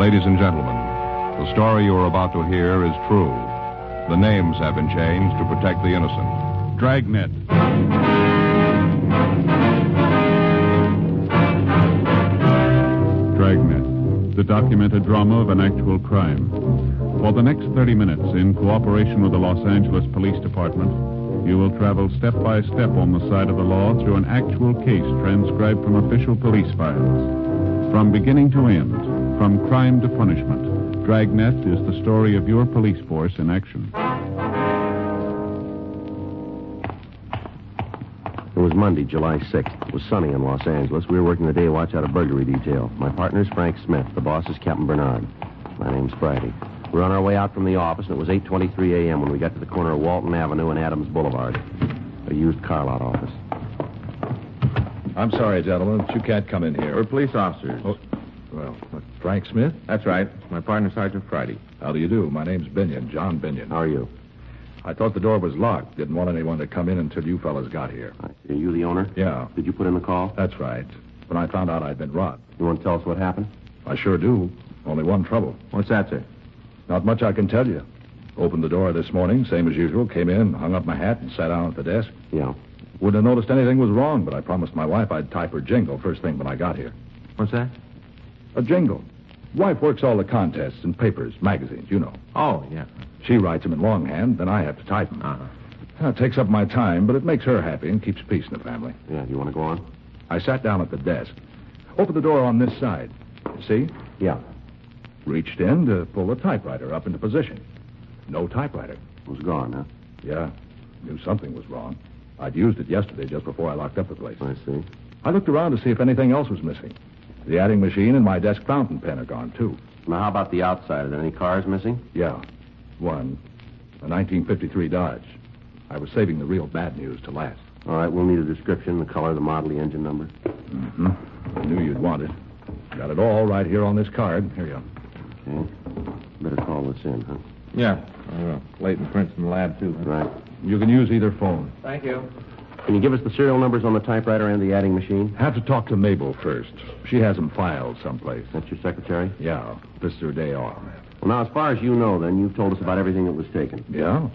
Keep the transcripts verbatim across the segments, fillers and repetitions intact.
Ladies and gentlemen, the story you are about to hear is true. The names have been changed to protect the innocent. Dragnet. Dragnet, the documented drama of an actual crime. For the next thirty minutes, in cooperation with the Los Angeles Police Department, you will travel step by step on the side of the law through an actual case transcribed from official police files. From beginning to end, from crime to punishment, Dragnet is the story of your police force in action. It was Monday, July sixth. It was sunny in Los Angeles. We were working the day watch out of burglary detail. My partner's Frank Smith. The boss is Captain Bernard. My name's Friday. We were on our way out from the office, and it was eight twenty-three a.m. when we got to the corner of Walton Avenue and Adams Boulevard. A used car lot office. I'm sorry, gentlemen, but you can't come in here. We're police officers. Oh, well, uh, Frank Smith? That's right. My partner, Sergeant Friday. How do you do? My name's Binion, John Binion. How are you? I thought the door was locked. Didn't want anyone to come in until you fellas got here. I see. Are you the owner? Yeah. Did you put in the call? That's right. When I found out I'd been robbed. You want to tell us what happened? I sure do. Only one trouble. What's that, sir? Not much I can tell you. Opened the door this morning, same as usual, came in, hung up my hat, and sat down at the desk. Yeah. Wouldn't have noticed anything was wrong, but I promised my wife I'd type her jingle first thing when I got here. What's that? A jingle. Wife works all the contests and papers, magazines, you know. Oh, yeah. She writes them in longhand, then I have to type them. Uh-huh. Well, it takes up my time, but it makes her happy and keeps peace in the family. Yeah, do you want to go on? I sat down at the desk. Opened the door on this side. See? Yeah. Reached in to pull the typewriter up into position. No typewriter. It was gone, huh? Yeah. Knew something was wrong. I'd used it yesterday just before I locked up the place. I see. I looked around to see if anything else was missing. The adding machine and my desk fountain pen are gone, too. Now, how about the outside? Are there any cars missing? Yeah. One. A nineteen fifty-three Dodge. I was saving the real bad news to last. All right, we'll need a description, the color, the model, the engine number. Mm-hmm. I knew you'd want it. Got it all right here on this card. Here you are. Okay. Better call this in, huh? Yeah. Uh, Leighton Prince in the lab, too. Right. You can use either phone. Thank you. Can you give us the serial numbers on the typewriter and the adding machine? Have to talk to Mabel first. She has them filed someplace. That's your secretary? Yeah. This is her day off. Well, now, as far as you know, then, you've told us about everything that was taken. Yeah?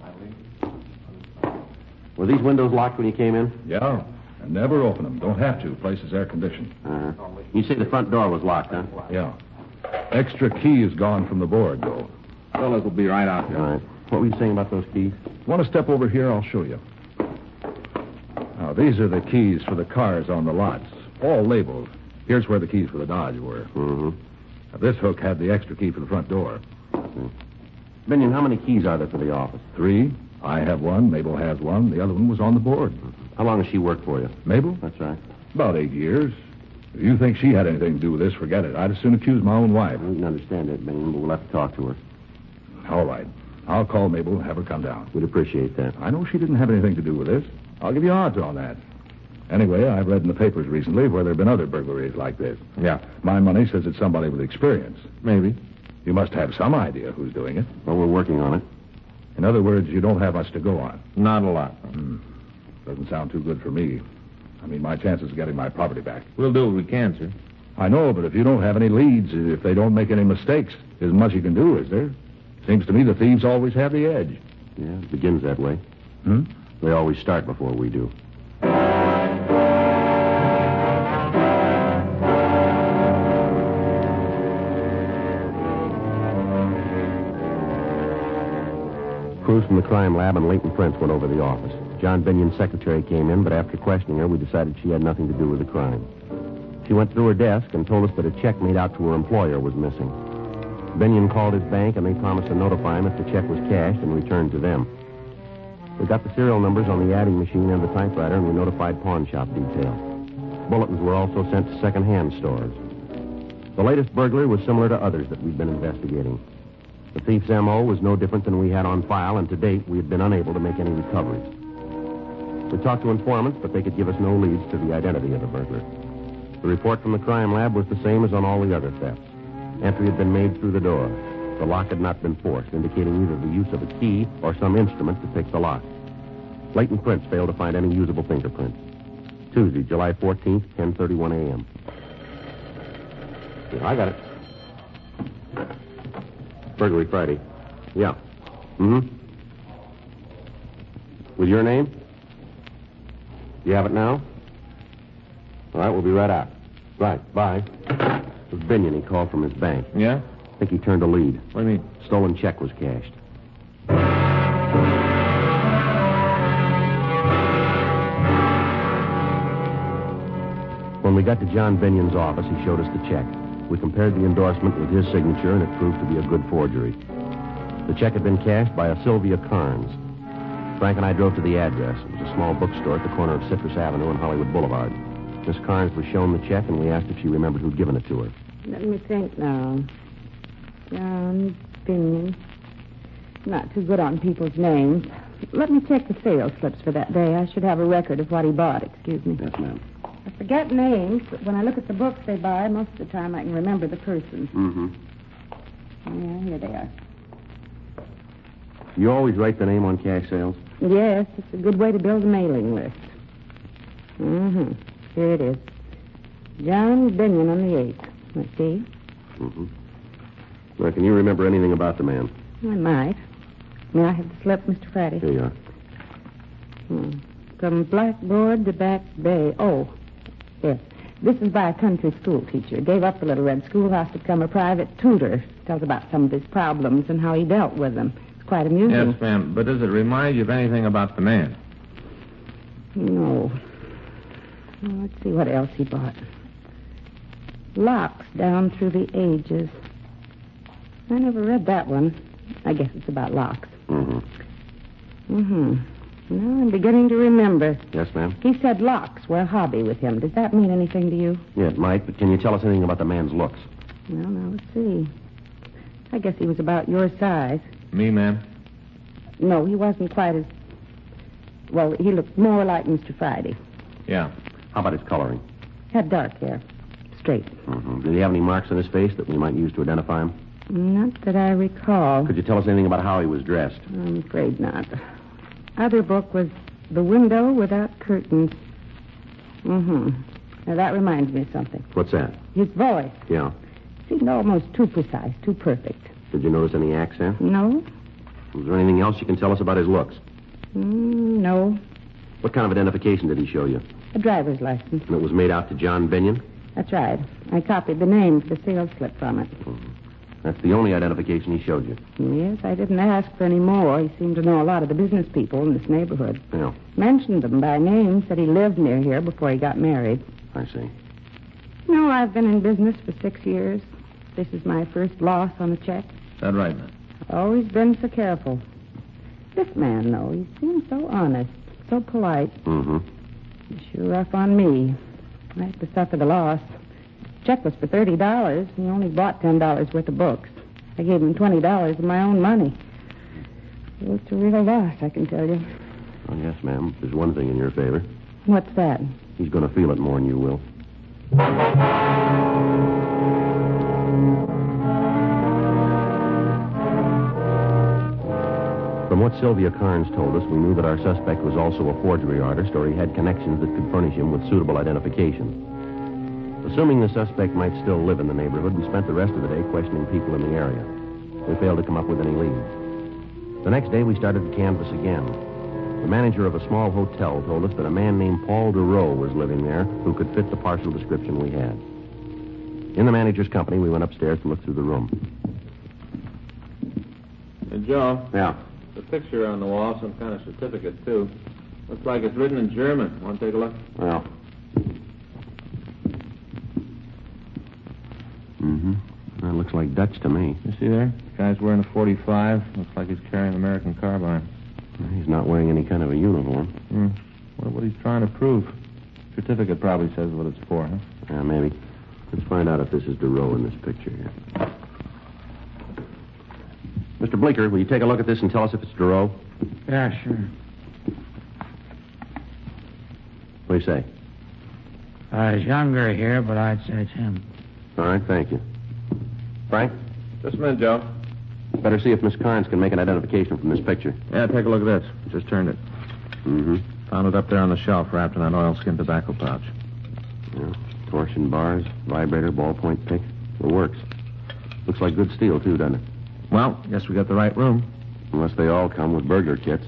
Were these windows locked when you came in? Yeah. And never open them. Don't have to. Place is air conditioned. Uh-huh. You say the front door was locked, huh? Yeah. Extra key is gone from the board, though. Fellas will be right out there. All right. What were you saying about those keys? Want to step over here? I'll show you. Now, these are the keys for the cars on the lots. All labeled. Here's where the keys for the Dodge were. Mm-hmm. Now, this hook had the extra key for the front door. Mm-hmm. Binion, how many keys are there for the office? Three. I have one. Mabel has one. The other one was on the board. Mm-hmm. How long has she worked for you? Mabel? That's right. About eight years. If you think she had anything to do with this, forget it. I'd as soon accuse my own wife. I can understand that, Binion, but we'll have to talk to her. All right. I'll call Mabel and have her come down. We'd appreciate that. I know she didn't have anything to do with this. I'll give you odds on that. Anyway, I've read in the papers recently where there have been other burglaries like this. Yeah. My money says it's somebody with experience. Maybe. You must have some idea who's doing it. Well, we're working on it. In other words, you don't have much to go on. Not a lot. Hmm. Doesn't sound too good for me. I mean, my chances of getting my property back. We'll do what we can, sir. I know, but if you don't have any leads, if they don't make any mistakes, isn't much you can do, is there? Seems to me the thieves always have the edge. Yeah, it begins that way. Hmm? They always start before we do. Crews from the crime lab and Leighton Prince went over to the office. John Binion's secretary came in, but after questioning her, we decided she had nothing to do with the crime. She went through her desk and told us that a check made out to her employer was missing. Binion called his bank, and they promised to notify him if the check was cashed and returned to them. We got the serial numbers on the adding machine and the typewriter, and we notified pawn shop detail. Bulletins were also sent to second-hand stores. The latest burglary was similar to others that we'd been investigating. The thief's M O was no different than we had on file, and to date, we had been unable to make any recoveries. We talked to informants, but they could give us no leads to the identity of the burglar. The report from the crime lab was the same as on all the other thefts. Entry had been made through the door. The lock had not been forced, indicating either the use of a key or some instrument to pick the lock. Leighton Prince failed to find any usable fingerprints. Tuesday, July fourteenth, ten thirty-one a.m. Yeah, I got it. Burglary Friday. Yeah. Mm-hmm. With your name? You have it now? All right, we'll be right out. Right, bye. It was Binion. He called from his bank. Yeah? I think he turned a lead. What do you mean? Stolen check was cashed. When we got to John Binion's office, he showed us the check. We compared the endorsement with his signature, and it proved to be a good forgery. The check had been cashed by a Sylvia Carnes. Frank and I drove to the address. It was a small bookstore at the corner of Citrus Avenue and Hollywood Boulevard. Miss Carnes was shown the check, and we asked if she remembered who'd given it to her. Let me think now. John Binion. Not too good on people's names. Let me check the sales slips for that day. I should have a record of what he bought. Excuse me. Yes, ma'am. I forget names, but when I look at the books they buy, most of the time I can remember the person. Mm-hmm. Yeah, here they are. You always write the name on cash sales? Yes, it's a good way to build a mailing list. Mm-hmm. Here it is. John Binion on the eighth. Let's see. Mm-hmm. Well, can you remember anything about the man? I might. May I have the slip, Mister Friday? Here you are. Hmm. From Blackboard to Back Bay. Oh, yes. This is by a country school teacher. Gave up the Little Red Schoolhouse to become a private tutor. Tells about some of his problems and how he dealt with them. It's quite amusing. Yes, ma'am. But does it remind you of anything about the man? No. Well, let's see what else he bought. Locks Down Through the Ages. I never read that one. I guess it's about locks. Mm-hmm. Mm-hmm. Now I'm beginning to remember. Yes, ma'am? He said locks were a hobby with him. Does that mean anything to you? Yeah, it might, but can you tell us anything about the man's looks? Well, now let's see. I guess he was about your size. Me, ma'am? No, he wasn't quite as... Well, he looked more like Mister Friday. Yeah. How about his coloring? Had dark hair. Straight. Mm-hmm. Did he have any marks on his face that we might use to identify him? Not that I recall. Could you tell us anything about how he was dressed? I'm afraid not. Other book was The Window Without Curtains. Mm-hmm. Now, that reminds me of something. What's that? His voice. Yeah. Seemed almost too precise, too perfect. Did you notice any accent? No? Was there anything else you can tell us about his looks? Mm, no. What kind of identification did he show you? A driver's license. And it was made out to John Binion? That's right. I copied the name for the sales slip from it. Mm-hmm. That's the only identification he showed you? Yes, I didn't ask for any more. He seemed to know a lot of the business people in this neighborhood. Yeah. Mentioned them by name, said he lived near here before he got married. I see. No, I've been in business for six years. This is my first loss on a check. Is that right, ma'am? Always been so careful. This man, though, he seems so honest, so polite. Mm-hmm. He's sure rough on me. I had to suffer the loss. Check was for thirty dollars. He only bought ten dollars worth of books. I gave him twenty dollars of my own money. Well, it's a real loss, I can tell you. Oh, yes, ma'am. There's one thing in your favor. What's that? He's going to feel it more than you will. From what Sylvia Carnes told us, we knew that our suspect was also a forgery artist, or he had connections that could furnish him with suitable identification. Assuming the suspect might still live in the neighborhood, we spent the rest of the day questioning people in the area. We failed to come up with any leads. The next day, we started to canvass again. The manager of a small hotel told us that a man named Paul DeRoe was living there who could fit the partial description we had. In the manager's company, we went upstairs to look through the room. Hey, Joe. Yeah. The picture on the wall, some kind of certificate, too. Looks like it's written in German. Want to take a look? Well. Mm-hmm. That looks like Dutch to me. You see there? The guy's wearing a forty-five. Looks like he's carrying an American carbine. He's not wearing any kind of a uniform. Hmm. What, what he's trying to prove. Certificate probably says what it's for, huh? Yeah, maybe. Let's find out if this is DeRoe in this picture here. Mister Blinker, will you take a look at this and tell us if it's DeRoe? Yeah, sure. What do you say? Uh, he's younger here, but I'd say it's him. All right, thank you. Frank? Just a minute, Joe. Better see if Miss Carnes can make an identification from this picture. Yeah, take a look at this. Just turned it. Mm-hmm. Found it up there on the shelf, wrapped in that oilskin tobacco pouch. Yeah. Torsion bars, vibrator, ballpoint pick. It works. Looks like good steel, too, doesn't it? Well, guess we got the right room. Unless they all come with burglar kits.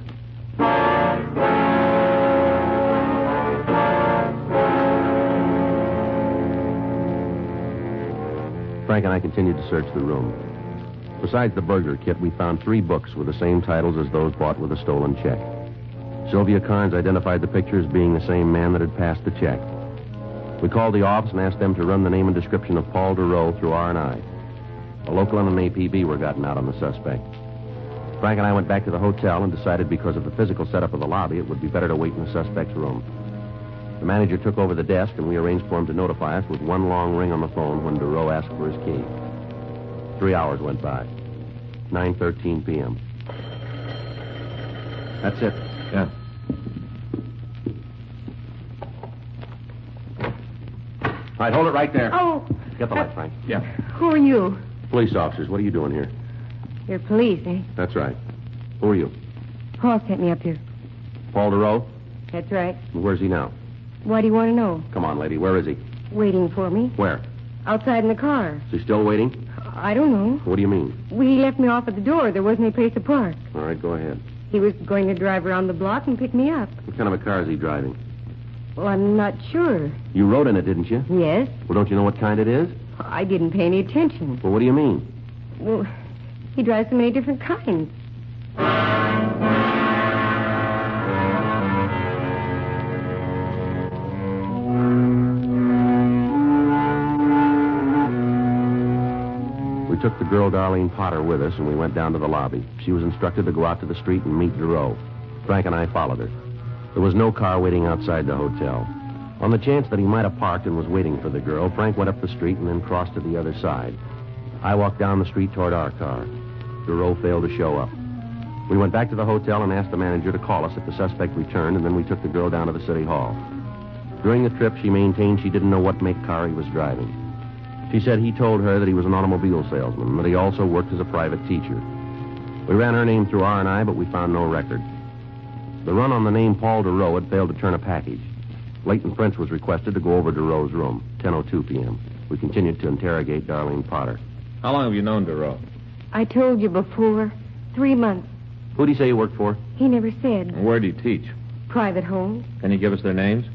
Frank and I continued to search the room. Besides the burglar kit, we found three books with the same titles as those bought with a stolen check. Sylvia Carnes identified the picture as being the same man that had passed the check. We called the office and asked them to run the name and description of Paul DeRoe through R and I. A local and an A P B were gotten out on the suspect. Frank and I went back to the hotel and decided because of the physical setup of the lobby, it would be better to wait in the suspect's room. The manager took over the desk, and we arranged for him to notify us with one long ring on the phone when DeRoe asked for his key. Three hours went by. nine thirteen p.m. That's it. Yeah. All right, hold it right there. Oh. Get the light, Frank. Yeah. Who are you? Police officers, what are you doing here? You're police, eh? That's right. Who are you? Paul sent me up here. Paul DeRoe? That's right. Where's he now? Why do you want to know? Come on, lady. Where is he? Waiting for me. Where? Outside in the car. Is he still waiting? I don't know. What do you mean? Well, he left me off at the door. There wasn't any place to park. All right, go ahead. He was going to drive around the block and pick me up. What kind of a car is he driving? Well, I'm not sure. You rode in it, didn't you? Yes. Well, don't you know what kind it is? I didn't pay any attention. Well, what do you mean? Well, he drives so many different kinds. We took the girl, Darlene Potter, with us, and we went down to the lobby. She was instructed to go out to the street and meet DeRoe. Frank and I followed her. There was no car waiting outside the hotel. On the chance that he might have parked and was waiting for the girl, Frank went up the street and then crossed to the other side. I walked down the street toward our car. DeRoe failed to show up. We went back to the hotel and asked the manager to call us if the suspect returned, and then we took the girl down to the city hall. During the trip, she maintained she didn't know what make car he was driving. She said he told her that he was an automobile salesman and that he also worked as a private teacher. We ran her name through R and I, but we found no record. The run on the name Paul DeRoe had failed to turn a package. Leighton Prince was requested to go over to DeRoe's room, ten oh two p.m. We continued to interrogate Darlene Potter. How long have you known DeRoe? I told you before. Three months. Who'd he say you worked for? He never said. Where do you teach? Private homes. Can you give us their names?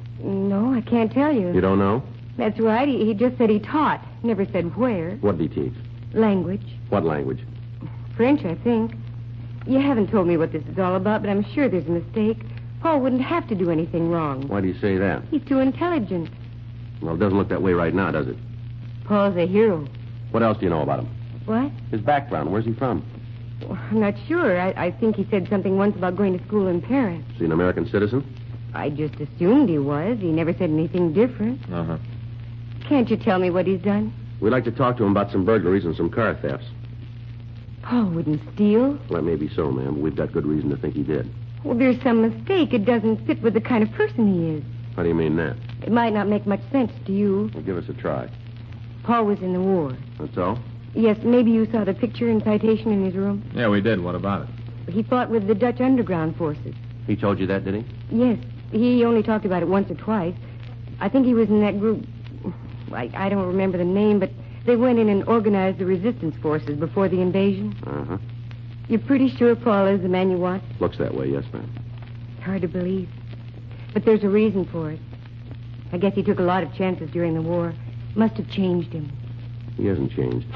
No, I can't tell you. You don't know? That's right. He, he just said he taught. Never said where. What did he teach? Language. What language? French, I think. You haven't told me what this is all about, but I'm sure there's a mistake. Paul wouldn't have to do anything wrong. Why do you say that? He's too intelligent. Well, it doesn't look that way right now, does it? Paul's a hero. What else do you know about him? What? His background. Where's he from? Well, I'm not sure. I, I think he said something once about going to school in Paris. Is he an American citizen? I just assumed he was. He never said anything different. Uh-huh. Can't you tell me what he's done? We'd like to talk to him about some burglaries and some car thefts. Paul wouldn't steal. Well, that may be so, ma'am, but we've got good reason to think he did. Well, there's some mistake. It doesn't fit with the kind of person he is. How do you mean that? It might not make much sense to you. Well, give us a try. Paul was in the war. That's all? Yes, maybe you saw the picture and citation in his room. Yeah, we did. What about it? He fought with the Dutch underground forces. He told you that, did he? Yes. He only talked about it once or twice. I think he was in that group. I, I don't remember the name, but they went in and organized the resistance forces before the invasion. Uh-huh. You're pretty sure Paul is the man you want? Looks that way, yes, ma'am. It's hard to believe. But there's a reason for it. I guess he took a lot of chances during the war. Must have changed him. He hasn't changed.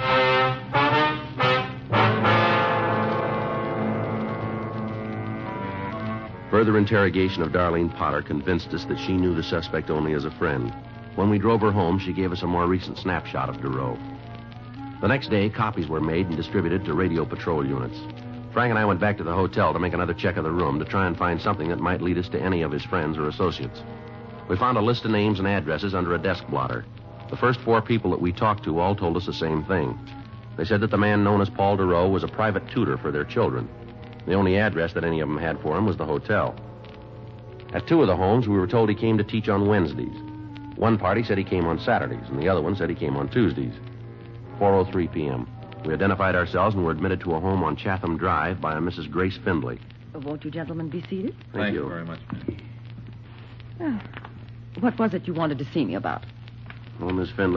Further interrogation of Darlene Potter convinced us that she knew the suspect only as a friend. When we drove her home, she gave us a more recent snapshot of DeRoe. The next day, copies were made and distributed to radio patrol units. Frank and I went back to the hotel to make another check of the room to try and find something that might lead us to any of his friends or associates. We found a list of names and addresses under a desk blotter. The first four people that we talked to all told us the same thing. They said that the man known as Paul DeRoe was a private tutor for their children. The only address that any of them had for him was the hotel. At two of the homes, we were told he came to teach on Wednesdays. One party said he came on Saturdays, and the other one said he came on Tuesdays. four oh three p.m. We identified ourselves and were admitted to a home on Chatham Drive by a Missus Grace Findlay. Won't you gentlemen be seated? Thank, Thank you. you very much. Oh. What was it you wanted to see me about? Well, Miss Findlay,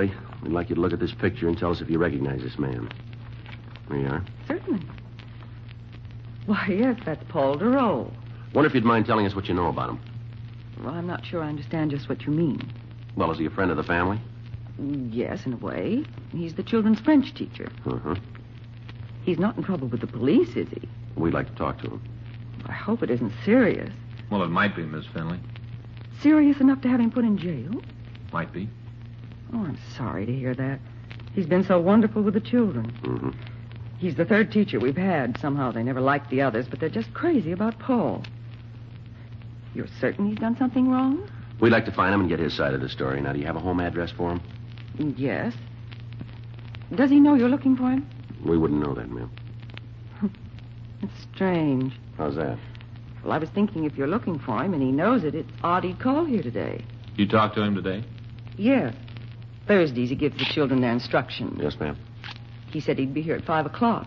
We'd like you to look at this picture and tell us if you recognize this man. There you are. Certainly. Why, yes, that's Paul DeRoe. Wonder if you'd mind telling us what you know about him. Well, I'm not sure I understand just what you mean. Well, is he a friend of the family? Yes, in a way. He's the children's French teacher. Uh-huh. He's not in trouble with the police, is he? We'd like to talk to him. I hope it isn't serious. Well, it might be, Miss Finley. Serious enough to have him put in jail? Might be. Oh, I'm sorry to hear that. He's been so wonderful with the children. Mm-hmm. He's the third teacher we've had. Somehow they never liked the others, but they're just crazy about Paul. You're certain he's done something wrong? We'd like to find him and get his side of the story. Now, do you have a home address for him? Yes. Does he know you're looking for him? We wouldn't know that, ma'am. It's strange. How's that? Well, I was thinking if you're looking for him and he knows it, it's odd he'd call here today. You talked to him today? Yes. Thursdays he gives the children their instructions. Yes, ma'am. He said he'd be here at five o'clock.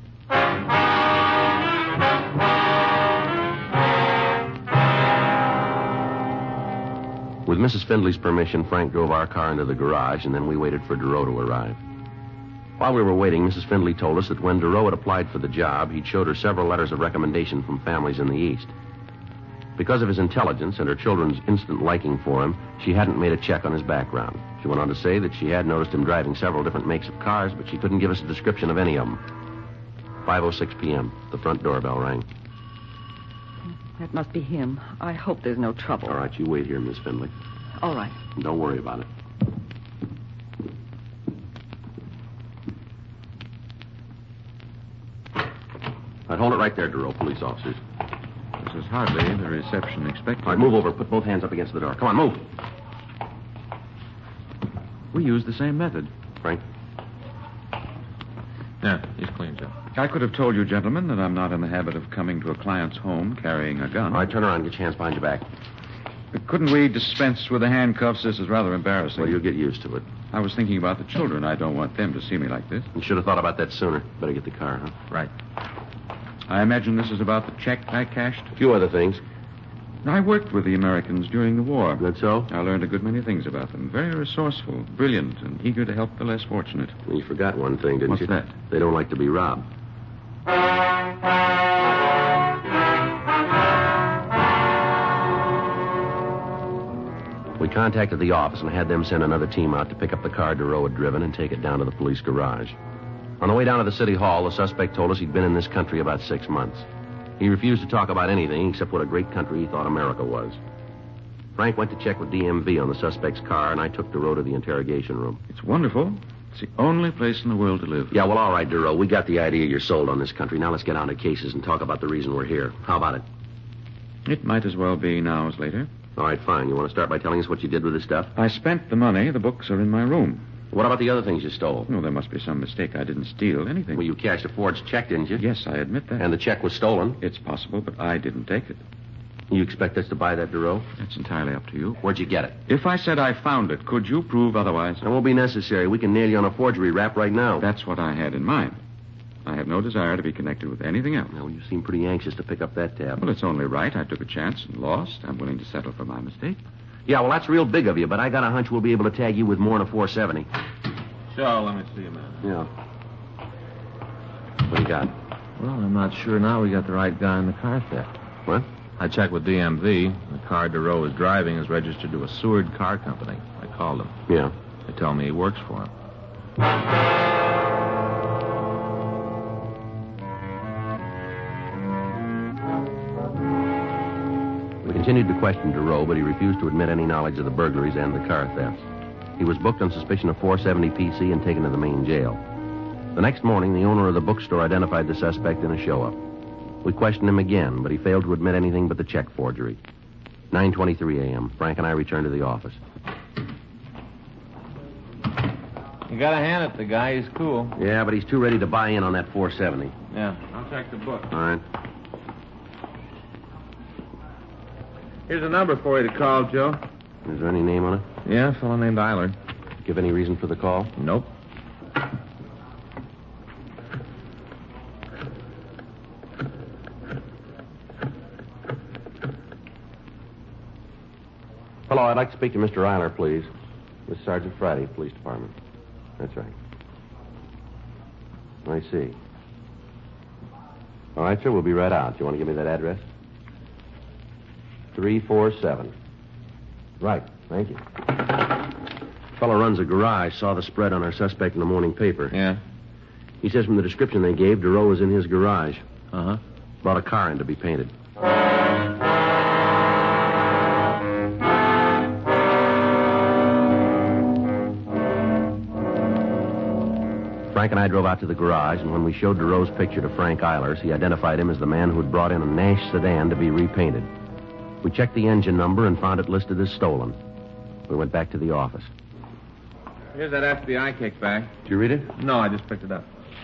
With Missus Findley's permission, Frank drove our car into the garage, and then we waited for DeRoe to arrive. While we were waiting, Missus Findley told us that when DeRoe had applied for the job, he'd showed her several letters of recommendation from families in the East. Because of his intelligence and her children's instant liking for him, she hadn't made a check on his background. She went on to say that she had noticed him driving several different makes of cars, but she couldn't give us a description of any of them. five oh six p.m. The front doorbell rang. That must be him. I hope there's no trouble. All right, you wait here, Miss Findley. All right. Don't worry about it. I'd hold it right there, DeRoe, police officers. This is hardly the reception expected. All right, move over. Put both hands up against the door. Come on, move. We use the same method. Frank? Yeah, he's clean, Joe. I could have told you, gentlemen, that I'm not in the habit of coming to a client's home carrying a gun. All right, turn around. Get your hands behind your back. Couldn't we dispense with the handcuffs? This is rather embarrassing. Well, you'll get used to it. I was thinking about the children. I don't want them to see me like this. You should have thought about that sooner. Better get the car, huh? Right. I imagine this is about the check I cashed. A few other things. I worked with the Americans during the war. Good so? I learned a good many things about them. Very resourceful, brilliant, and eager to help the less fortunate. Well, you forgot one thing, didn't What's you? that? They don't like to be robbed. We contacted the office and had them send another team out to pick up the car DeRoe had driven and take it down to the police garage. On the way down to the city hall, the suspect told us he'd been in this country about six months. He refused to talk about anything except what a great country he thought America was. Frank went to check with D M V on the suspect's car, and I took DeRoe to the interrogation room. It's wonderful. It's the only place in the world to live. Yeah, well, all right, DeRoe. We got the idea you're sold on this country. Now let's get on to cases and talk about the reason we're here. How about it? It might as well be now as later. All right, fine. You want to start by telling us what you did with this stuff? I spent the money. The books are in my room. What about the other things you stole? No, there must be some mistake. I didn't steal anything. Well, you cashed a forged check, didn't you? Yes, I admit that. And the check was stolen. It's possible, but I didn't take it. You expect us to buy that, DeRoe? That's entirely up to you. Where'd you get it? If I said I found it, could you prove otherwise? It won't be necessary. We can nail you on a forgery rap right now. That's what I had in mind. I have no desire to be connected with anything else. Well, you seem pretty anxious to pick up that tab. Well, it's only right. I took a chance and lost. I'm willing to settle for my mistake. Yeah, well, that's real big of you, but I got a hunch we'll be able to tag you with more than a four seventy. Sure, let me see a minute. Yeah. What do you got? Well, I'm not sure now we got the right guy in the car theft. What? I checked with D M V. The car DeRoe is driving is registered to a Seward Car Company. I called him. Yeah. They tell me he works for him. We continued to question DeRoe, but he refused to admit any knowledge of the burglaries and the car thefts. He was booked on suspicion of four seventy P C and taken to the main jail. The next morning, the owner of the bookstore identified the suspect in a show-up. We questioned him again, but he failed to admit anything but the check forgery. nine twenty-three a.m. Frank and I returned to the office. You gotta hand it to the guy. He's cool. Yeah, but he's too ready to buy in on that four seventy. Yeah, I'll check the book. All right. Here's a number for you to call, Joe. Is there any name on it? Yeah, a fellow named Eiler. Give any reason for the call? Nope. Hello, I'd like to speak to Mister Eiler, please. This is Sergeant Friday, Police Department. That's right. I see. All right, sir, we'll be right out. Do you want to give me that address? three four seven. Right, thank you. Fellow runs a garage, saw the spread on our suspect in the morning paper. Yeah? He says from the description they gave, DeRoe was in his garage. Uh-huh. Brought a car in to be painted. Frank and I drove out to the garage, and when we showed DeRoe's picture to Frank Eilers, he identified him as the man who had brought in a Nash sedan to be repainted. We checked the engine number and found it listed as stolen. We went back to the office. Here's that F B I kickback. Did you read it? No, I just picked it up.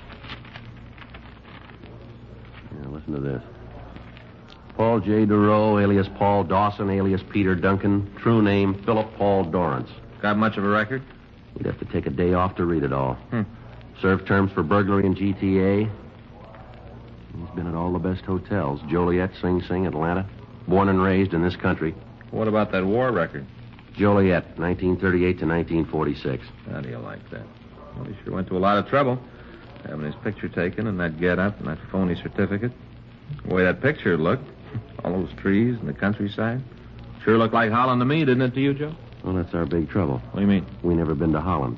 Yeah, listen to this. Paul J. DeRoe, alias Paul Dawson, alias Peter Duncan. True name, Philip Paul Dorrance. Got much of a record? We'd have to take a day off to read it all. Hmm. Served terms for burglary in G T A. He's been at all the best hotels. Joliet, Sing Sing, Atlanta. Born and raised in this country. What about that war record? Joliet, nineteen thirty-eight to nineteen forty-six. How do you like that? Well, he sure went to a lot of trouble. Having his picture taken and that get-up and that phony certificate. The way that picture looked. All those trees and the countryside. Sure looked like Holland to me, didn't it to you, Joe? Well, that's our big trouble. What do you mean? We never been to Holland.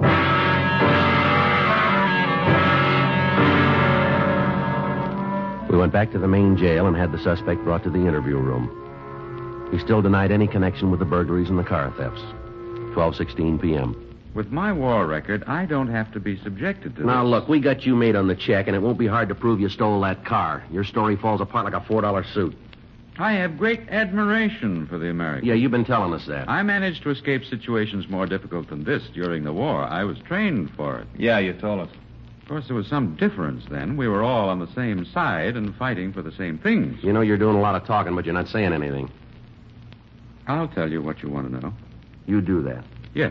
We went back to the main jail and had the suspect brought to the interview room. He still denied any connection with the burglaries and the car thefts. twelve sixteen p.m. With my war record, I don't have to be subjected to Now, this. look, we got you made on the check, and it won't be hard to prove you stole that car. Your story falls apart like a four dollar suit. I have great admiration for the Americans. Yeah, you've been telling us that. I managed to escape situations more difficult than this during the war. I was trained for it. Yeah, you told us. Of course, there was some difference then. We were all on the same side and fighting for the same things. You know you're doing a lot of talking, but you're not saying anything. I'll tell you what you want to know. You do that. Yes,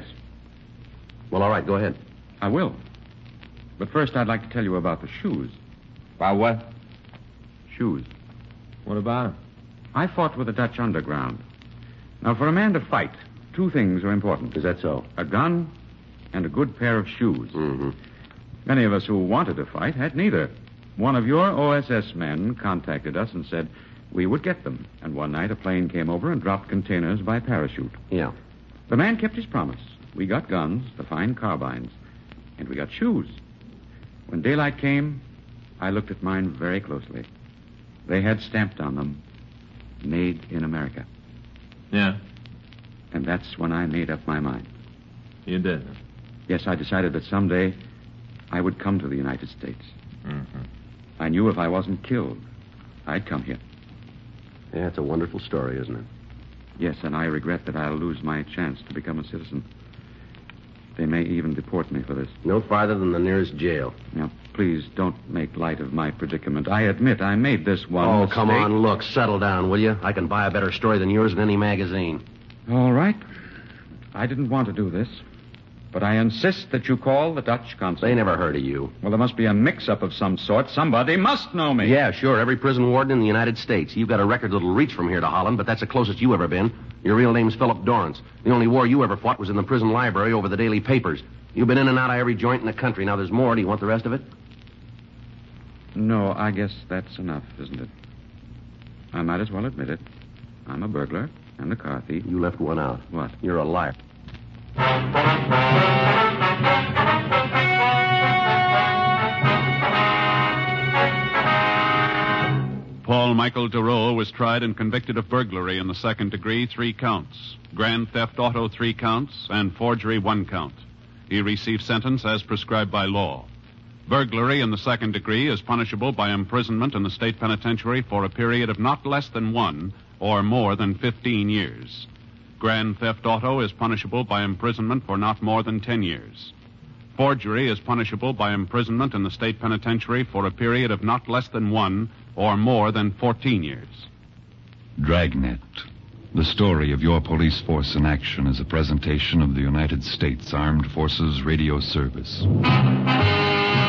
Well, all right, go ahead. I will. But first, I'd like to tell you about the shoes. About what? Shoes. What about him? I fought with the Dutch underground. Now, for a man to fight, two things are important. Is that so? A gun and a good pair of shoes. Mm-hmm. Many of us who wanted to fight had neither. One of your O S S men contacted us and said we would get them. And one night a plane came over and dropped containers by parachute. Yeah. The man kept his promise. We got guns, the fine carbines, and we got shoes. When daylight came, I looked at mine very closely. They had stamped on them, made in America. Yeah. And that's when I made up my mind. You did? Yes, I decided that someday I would come to the United States. Mm-hmm. I knew if I wasn't killed, I'd come here. Yeah, it's a wonderful story, isn't it? Yes, and I regret that I'll lose my chance to become a citizen. They may even deport me for this. No farther than the nearest jail. Now, please don't make light of my predicament. I admit I made this one Oh, mistake. come on, look, settle down, will you? I can buy a better story than yours in any magazine. All right. I didn't want to do this, but I insist that you call the Dutch consul. They never heard of you. Well, there must be a mix-up of some sort. Somebody must know me. Yeah, sure, every prison warden in the United States. You've got a record that'll reach from here to Holland, but that's the closest you ever been. Your real name's Philip Dorrance. The only war you ever fought was in the prison library over the daily papers. You've been in and out of every joint in the country. Now there's more. Do you want the rest of it? No, I guess that's enough, isn't it? I might as well admit it. I'm a burglar and a car thief. You left one out. What? You're a liar. Paul Michael DeRoe was tried and convicted of burglary in the second degree, three counts. Grand theft auto, three counts. And forgery, one count. He received sentence as prescribed by law. Burglary in the second degree is punishable by imprisonment in the state penitentiary for a period of not less than one or more than fifteen years. Grand theft auto is punishable by imprisonment for not more than ten years. Forgery is punishable by imprisonment in the state penitentiary for a period of not less than one or more than fourteen years. Dragnet. The story of your police force in action is a presentation of the United States Armed Forces Radio Service.